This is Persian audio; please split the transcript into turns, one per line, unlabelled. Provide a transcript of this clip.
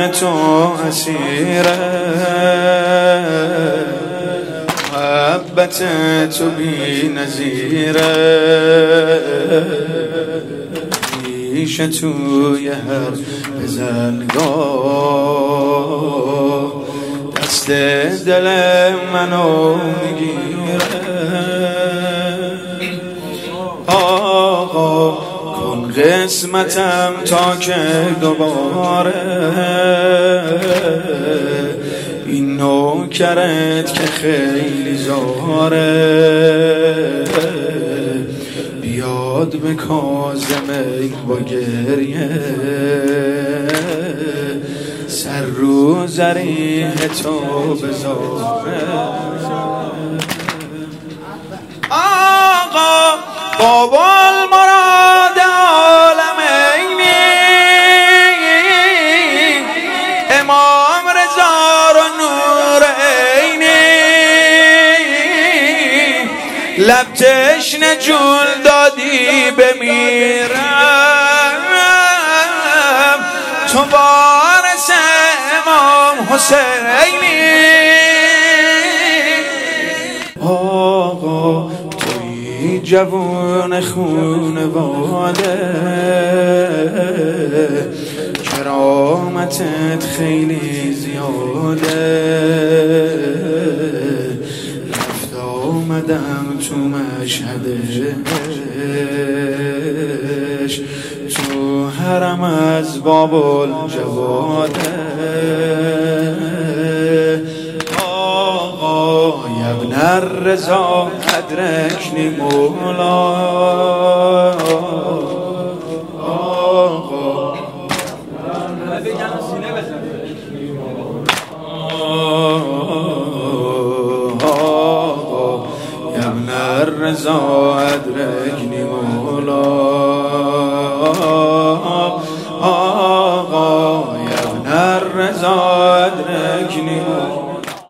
عشق تو اسیره، محبت تو بی نظیره، میشه توی هر بزنگاه دست دل منو میگیره. آقا کن قسمتم تا که دوباره این نوکرت که خیلی زاره بیاد به کاظمی با گریه، سر رو زریح تو بذاره. آقا بابا المراد عالمینی، امام رضا رو نور عینی، لب تشنه جون دادی بمیرم، تو وارث امام حسینی. آقا توی جوان خونواده، کرامتت خیلی زیاده، رفت آمدم تو مشهدش، تو حرم از باب الجواده. آقا یا ابن الرضا ادرکنی مولا، آقا یا ابن الرضا ادرکنی مولا، آقا یا ابن الرضا ادرکنی مولا.